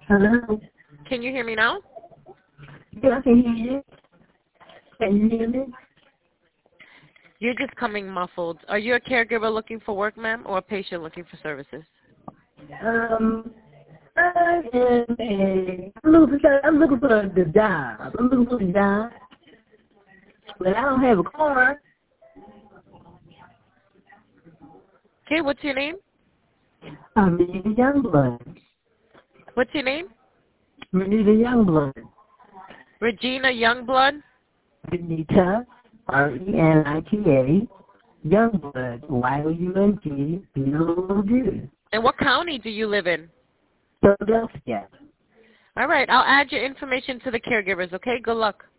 Hello? Can you hear me now? Yeah, I can hear you. Can you hear me? You're just coming muffled. Are you a caregiver looking for work, ma'am, or a patient looking for services? I'm looking for the job. I'm looking for the job. But I don't have a car. Okay, what's your name? I'm Renita Youngblood. What's your name? Renita Youngblood. Regina Youngblood? Renita, Renita, Youngblood, Youngblod. And what county do you live in? Philadelphia. All right, I'll add your information to the caregivers, okay? Good luck.